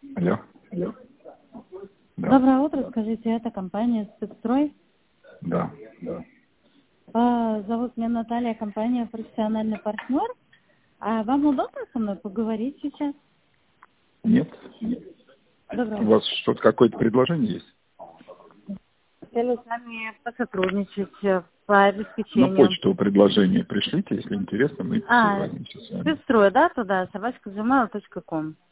Алло. Да. Доброе утро, скажите, это компания «Спецстрой»? Да. Зовут меня Наталья, компания «Профессиональный партнер». А вам удобно со мной поговорить сейчас? Нет. Доброе У утро. вас что-то, какое-то предложение есть? Хотели с вами посотрудничать по На обеспечению. почту предложение пришлите, если интересно, мы созвонимся с вами. «Спецстрой», да, туда, собачка@gmail.com.